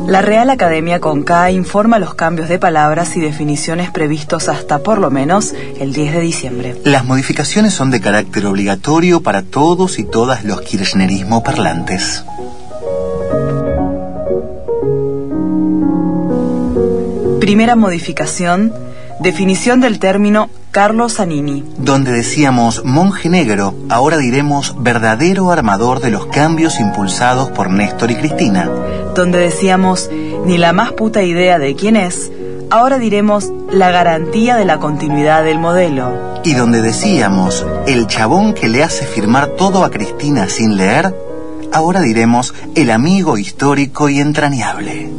La Real Academia con K informa los cambios de palabras y definiciones previstos hasta por lo menos el 10 de diciembre. Las modificaciones son de carácter obligatorio para todos y todas los kirchnerismo parlantes. Primera modificación, definición del término Carlo Zanini. Donde decíamos monje negro, ahora diremos verdadero armador de los cambios impulsados por Néstor y Cristina. Donde decíamos ni la más puta idea de quién es, ahora diremos la garantía de la continuidad del modelo. Y donde decíamos el chabón que le hace firmar todo a Cristina sin leer, ahora diremos el amigo histórico y entrañable.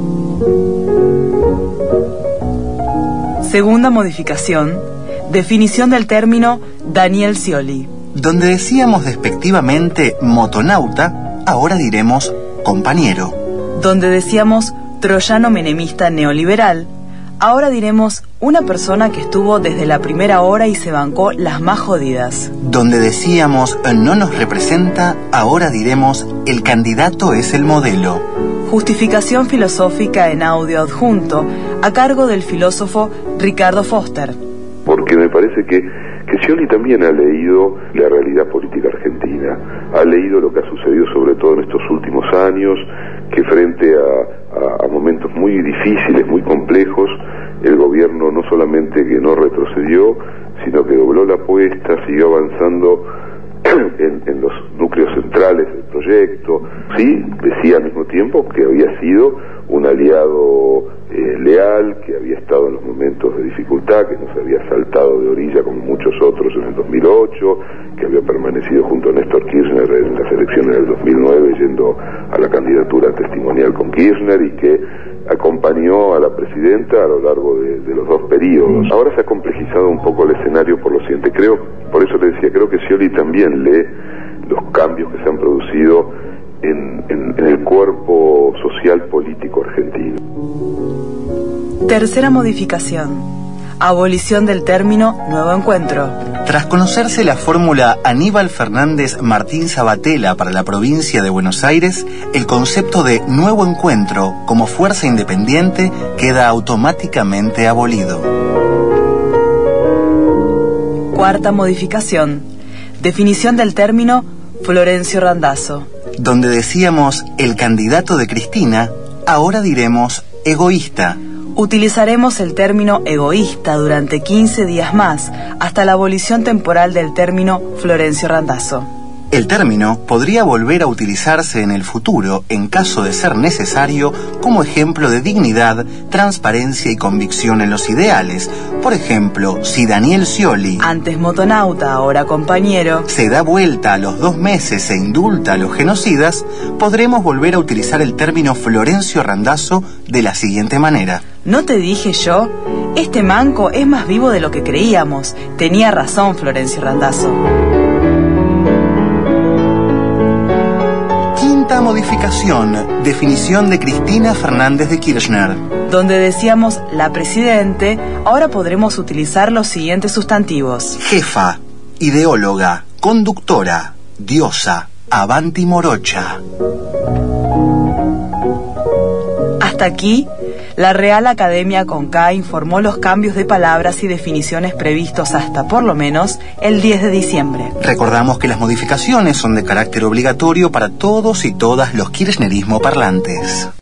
Segunda modificación, definición del término Daniel Scioli. Donde decíamos despectivamente motonauta, ahora diremos compañero. Donde decíamos troyano menemista neoliberal, ahora diremos una persona que estuvo desde la primera hora y se bancó las más jodidas. Donde decíamos no nos representa, ahora diremos el candidato es el modelo. Justificación filosófica en audio adjunto, a cargo del filósofo Ricardo Foster. Porque me parece que Scioli también ha leído la realidad política argentina, ha leído lo que ha sucedido sobre todo en estos últimos años, que frente a momentos muy difíciles, muy complejos, el gobierno no solamente que no retrocedió, sino que dobló la apuesta, siguió avanzando en los núcleos centrales del proyecto. Sí, decía al mismo tiempo que había sido un aliado leal, que había estado en los momentos de dificultad, que no se había saltado de orilla como muchos otros en el 2008, que había permanecido junto a Néstor Kirchner en las elecciones del 2009 yendo a la candidatura testimonial con Kirchner y que acompañó a la presidenta a lo largo de los dos periodos. Ahora se ha complejizado un poco el escenario por lo siguiente. Por eso te decía, creo que Scioli también lee los cambios que se han producido en el cuerpo social político argentino. Tercera modificación, abolición del término nuevo encuentro. Tras conocerse la fórmula Aníbal Fernández Martín Sabatella para la provincia de Buenos Aires, el concepto de nuevo encuentro como fuerza independiente queda automáticamente abolido. Cuarta modificación, definición del término Florencio Randazzo. Donde decíamos el candidato de Cristina, ahora diremos egoísta. Utilizaremos el término egoísta durante 15 días más, hasta la abolición temporal del término Florencio Randazzo. El término podría volver a utilizarse en el futuro, en caso de ser necesario, como ejemplo de dignidad, transparencia y convicción en los ideales. Por ejemplo, si Daniel Scioli, antes motonauta, ahora compañero, se da vuelta a los 2 meses e indulta a los genocidas, podremos volver a utilizar el término Florencio Randazzo de la siguiente manera. ¿No te dije yo? Este manco es más vivo de lo que creíamos. Tenía razón Florencio Randazzo. Quinta modificación, definición de Cristina Fernández de Kirchner. Donde decíamos la presidente, ahora podremos utilizar los siguientes sustantivos: jefa, ideóloga, conductora, diosa, avanti morocha. Hasta aquí, la Real Academia con K informó los cambios de palabras y definiciones previstos hasta por lo menos el 10 de diciembre. Recordamos que las modificaciones son de carácter obligatorio para todos y todas los kirchnerismo parlantes.